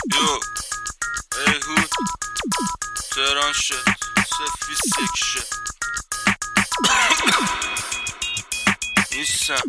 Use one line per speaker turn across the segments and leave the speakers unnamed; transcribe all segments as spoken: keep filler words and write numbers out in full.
یو ای هود تهران شد سفی سکشه نیستم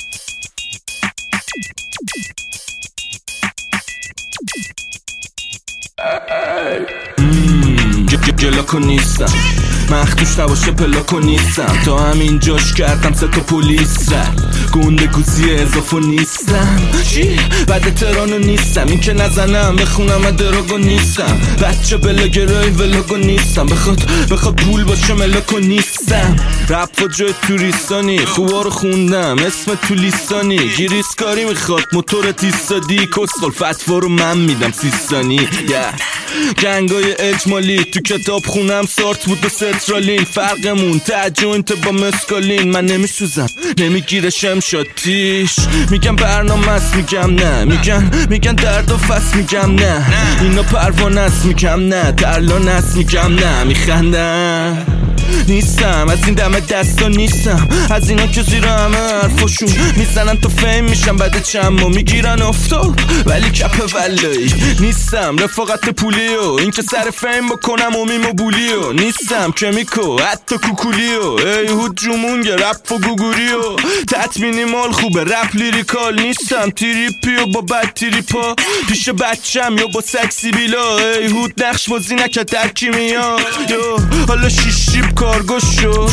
گلاکو نیستم مخدوش نباشه پلاکو نیستم تا همین جاش کردم سه تا پولیس گنده گوزی اضافه نیستم چی؟ بعد ترانو نیستم این که نزنم بخونم ادراگو نیستم بچه بلاگرای ولاگو نیستم بخواد بخواد پول باشه ملاکو نیستم رپ و جای توریستانی خوبا رو خوندم اسم تولیستانی گیریسکاری میخواد موتورت ایستادی کسخل فتوا رو من میدم سیستانی yeah. گنگای اجمالی تو کتاب خونم سارت بود و سترالین فرقمون تجوینت با مسکالین من نمیسوزم نمیگیره شمشاتیش میگم برنامه است میگم نه میگن میگن درد و فس میگم نه اینا پروانه است میگم نه ترلان است میگم نه میخندم نیستم از این دم دستا نیستم از اینا که زیر همه حرفاشون میزنن تو فیم میشم بعد چند ما میگیرن افتاد ولی کپ ولایی نیستم رفاقت پولیو این که سر فیم بکنم و میمو بولیو نیستم کمیکو حتی کوکولیو ای هود جمونگه رپ و گوگوریو تطمینی مال خوبه رپ لیریکال نیستم تریپی و با بد تریپا پیش بچم یا با سکسی بیلا ای هود نقش بازی نکرد در کیمیا یو حالا شیش شیب کارگو شد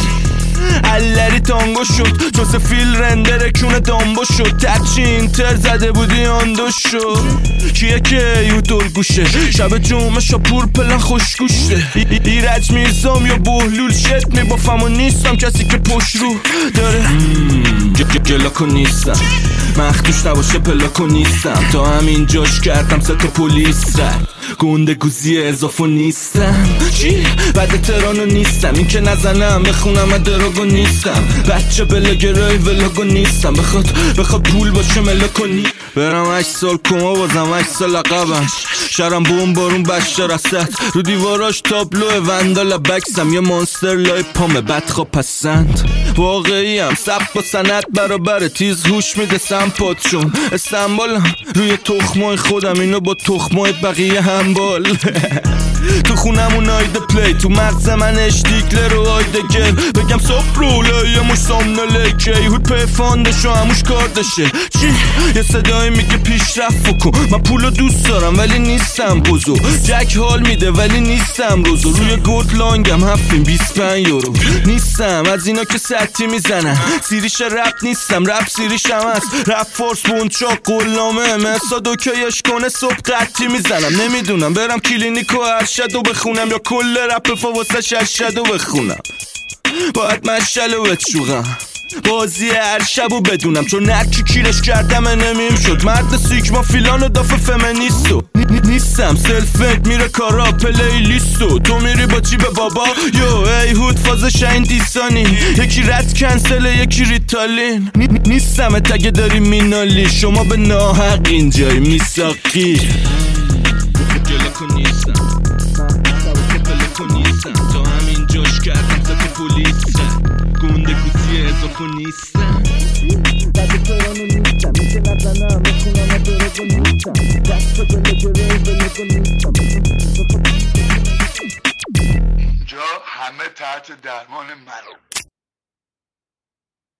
اللری تانگو شد چون سفیل رندر کونه دامبو شد ترچی اینتر زده بودی آندو شد کیه که یو دل گوشه شب جمعه شاپور پلن خوشگوشه ایرج میرزام یا بهلول شت میبافم و نیستم کسی که پشت رو داره گلاکو نیستم مخدوش نباشه پلاکو نیستم تا همین جاش کردم سه تا پولیس گنده گوزی اضافه نیستم چی؟ بعد ترانو نیستم این که نزنم بخونم ادراگو نیستم بچه بلاگرای ولاگو نیستم بخواد بخواد پول باشه ملاکو نی برم هشت سال کما بازم هشت سال عقبم شرم بوم بارون بشته رسد رو دیواراش تابلو وندال بکسم یه مانستر لای پامه بدخوا پسند واقعی هم سب با سنت برابر تیز هوش میده سمپاتشون استنبالم روی تخمای خودم اینو با تخمای بقیه همبال تو خونمون آیده پلی تو مغز من اشتیکله رو آیده گل بگم صبح روله یه مش سامناله که هود پیفاندشو هموش کاردشه چی؟ یه صدای میگه پیشرفت بکن من پولو دوست دارم ولی نیستم بزو جک حال میده ولی نیستم روزو روی گلد لانگم هفتیم بیست پنج یورو نیستم از اینا که سطی میزنن سیریش رپ نیستم رپ سیریشم هست رپ فورس بونچا قلامه مسا دوکیش کنه صبح قطی میزنم نمیدونم برم کلینیکو ارشدو بخونم یا کل رپ فواسه ششدو بخونم باید مشلو بچوغم بازی هر شبو بدونم چون نرکی کیرش کردم نمیم شد مرد سیگما فیلانو دافه فمینیستو نیستم سلفت میره کارا پلی لیستو تو میری با جیب بابا یو ای هود فازش این دیسانی یکی رد کنسله یکی ریتالین نیستم تگه داری مینالی شما به ناحق اینجای میساقی گلاکو نیستم پلاکو نیستم تا همین جاش کردم سه پولیس گنده گوزی اضافه نیستم بعد ترانو نیستم این که نزنم بخونم ادراگو نیستم دست بلگره بلگو نیستم
اینجا همه تحت درمان منو